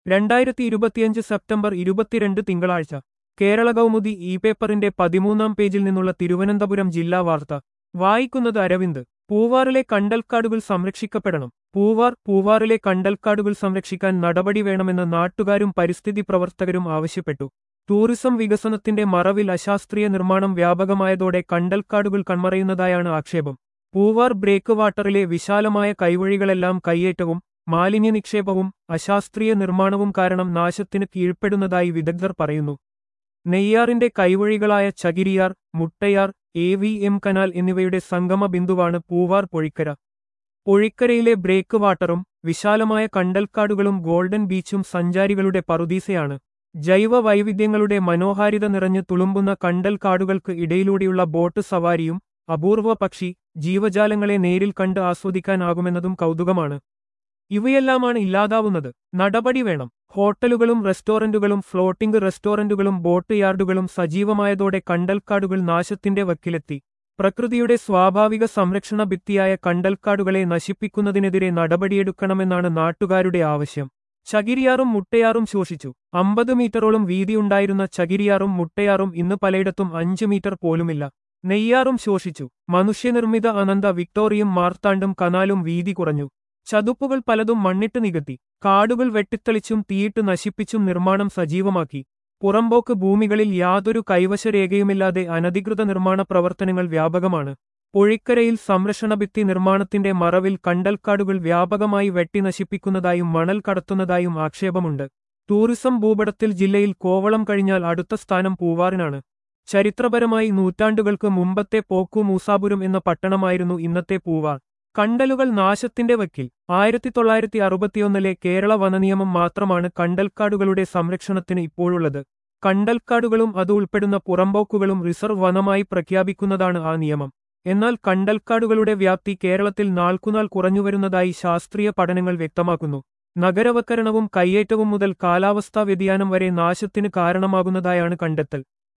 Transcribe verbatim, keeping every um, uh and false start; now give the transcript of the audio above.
രണ്ടായിരത്തി ഇരുപത്തിയഞ്ച് സെപ്റ്റംബർ ഇരുപത്തിരണ്ട് തിങ്കളാഴ്ച കേരള കൗമുദി ഇ പേപ്പറിന്റെ പതിമൂന്നാം പേജിൽ നിന്നുള്ള തിരുവനന്തപുരം ജില്ലാ വാർത്ത വായിക്കുന്നത് അരവിന്ദ്. പൂവാറിലെ കണ്ടൽക്കാടുകൾ സംരക്ഷിക്കപ്പെടണം. പൂവാർ പൂവാറിലെ കണ്ടൽക്കാടുകൾ സംരക്ഷിക്കാൻ നടപടി വേണമെന്ന് നാട്ടുകാരും പരിസ്ഥിതി പ്രവർത്തകരും ആവശ്യപ്പെട്ടു. ടൂറിസം വികസനത്തിന്റെ മറവിൽ അശാസ്ത്രീയ നിർമ്മാണം വ്യാപകമായതോടെ കണ്ടൽക്കാടുകൾ കൺമറയുന്നതായാണ് ആക്ഷേപം. പൂവാർ ബ്രേക്ക് വാട്ടറിലെ വിശാലമായ കൈവഴികളെല്ലാം കയ്യേറ്റവും മാലിന്യ നിക്ഷേപവും അശാസ്ത്രീയ നിർമ്മാണവും കാരണം നാശത്തിന് കീഴ്പ്പെടുന്നതായി വിദഗ്ധർ പറയുന്നു. നെയ്യാറിന്റെ കൈവഴികളായ Chakiriyar, Muttayar, A V M canal എന്നിവയുടെ സംഗമ ബിന്ദുവാണ് പൂവാർ പൊഴിക്കര. പൊഴിക്കരയിലെ ബ്രേക്ക് വാട്ടറും വിശാലമായ കണ്ടൽക്കാടുകളും ഗോൾഡൻ ബീച്ചും സഞ്ചാരികളുടെ പറുദീസയാണ്. ജൈവ വൈവിധ്യങ്ങളുടെ മനോഹാരിത നിറഞ്ഞു തുളുമ്പുന്ന കണ്ടൽക്കാടുകൾക്ക് ഇടയിലൂടെയുള്ള ബോട്ട് സവാരിയും അപൂർവ പക്ഷി ജീവജാലങ്ങളെ നേരിൽ കണ്ട് ആസ്വദിക്കാനാകുമെന്നതും കൗതുകമാണ്. ഇവയെല്ലാമാണ് ഇല്ലാതാവുന്നത്. നടപടി വേണം. ഹോട്ടലുകളും റെസ്റ്റോറന്റുകളും ഫ്ലോട്ടിംഗ് റെസ്റ്റോറന്റുകളും ബോട്ട് യാർഡുകളും സജീവമായതോടെ കണ്ടൽക്കാടുകൾ നാശത്തിന്റെ വക്കിലെത്തി. പ്രകൃതിയുടെ സ്വാഭാവിക സംരക്ഷണ ഭിത്തിയായ കണ്ടൽക്കാടുകളെ നശിപ്പിക്കുന്നതിനെതിരെ നടപടിയെടുക്കണമെന്നാണ് നാട്ടുകാരുടെ ആവശ്യം. ചകിരിയാറും മുട്ടയാറും ശോഷിച്ചു. അമ്പത് മീറ്ററോളം വീതിയുണ്ടായിരുന്ന ചകിരിയാറും മുട്ടയാറും ഇന്ന് പലയിടത്തും അഞ്ച് മീറ്റർ പോലുമില്ല. നെയ്യാറും ശോഷിച്ചു. മനുഷ്യനിർമ്മിത അനന്ത വിക്ടോറിയും മാർത്താണ്ടും കനാലും വീതി കുറഞ്ഞു. ചതുപ്പുകൾ പലതും മണ്ണിട്ട് നികത്തി. കാടുകൾ വെട്ടിത്തെളിച്ചും തീയിട്ട് നശിപ്പിച്ചും നിർമ്മാണം സജീവമാക്കി. പുറമ്പോക്ക് ഭൂമികളിൽ യാതൊരു കൈവശരേഖയുമില്ലാതെ അനധികൃത നിർമ്മാണ പ്രവർത്തനങ്ങൾ വ്യാപകമാണ്. പൊഴിക്കരയിൽ സംരക്ഷണഭിത്തി നിർമ്മാണത്തിന്റെ മറവിൽ കണ്ടൽക്കാടുകൾ വ്യാപകമായി വെട്ടി നശിപ്പിക്കുന്നതായും മണൽ കടത്തുന്നതായും ആക്ഷേപമുണ്ട്. ടൂറിസം ഭൂപടത്തിൽ ജില്ലയിൽ കോവളം കഴിഞ്ഞാൽ അടുത്ത സ്ഥാനം പൂവാറിനാണ്. ചരിത്രപരമായി നൂറ്റാണ്ടുകൾക്ക് മുമ്പത്തെ പോക്കു മൂസാപുരം എന്ന പട്ടണമായിരുന്നു ഇന്നത്തെ പൂവാർ. കണ്ടലുകൾ നാശത്തിന്റെ വക്കിൽ. ആയിരത്തി തൊള്ളായിരത്തി അറുപത്തിയൊന്നിലെ കേരള വനനിയമം മാത്രമാണ് കണ്ടൽക്കാടുകളുടെ സംരക്ഷണത്തിന് ഇപ്പോഴുള്ളത്. കണ്ടൽക്കാടുകളും അത് ഉൾപ്പെടുന്ന പുറമ്പോക്കുകളും റിസർവ് വനമായി പ്രഖ്യാപിക്കുന്നതാണ് ആ നിയമം. എന്നാൽ കണ്ടൽക്കാടുകളുടെ വ്യാപ്തി കേരളത്തിൽ നാൾക്കുനാൾ കുറഞ്ഞുവരുന്നതായി ശാസ്ത്രീയ പഠനങ്ങൾ വ്യക്തമാക്കുന്നു. നഗരവൽക്കരണവും കയ്യേറ്റവും മുതൽ കാലാവസ്ഥാ വ്യതിയാനം വരെ നാശത്തിന് കാരണമാകുന്നതായാണ് കണ്ടെത്തൽ.